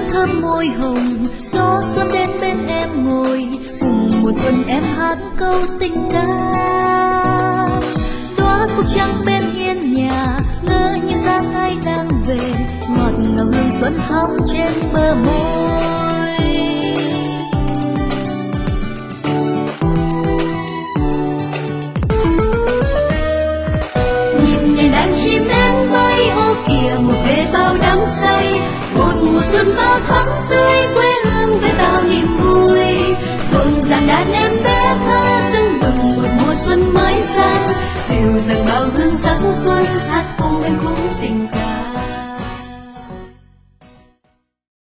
thơm môi hồng, gió xuân đến bên em ngồi, cùng mùa xuân em hát câu tình ca. Đóa cúc trắng bên hiên nhà, ngỡ như dáng ai đang về, ngọt ngào hương xuân hóng trên bờ môi. Nhìn nhành đàn chim én bay, ô kìa một về bao đắm say, một mùa xuân bao thắm tươi, quê hương với bao niềm vui. Rộn ràng đàn em bé thơ tưng bừng một mùa xuân mới sang, dịu dàng bao hương sắc xuân hát cùng em khúc tình ca.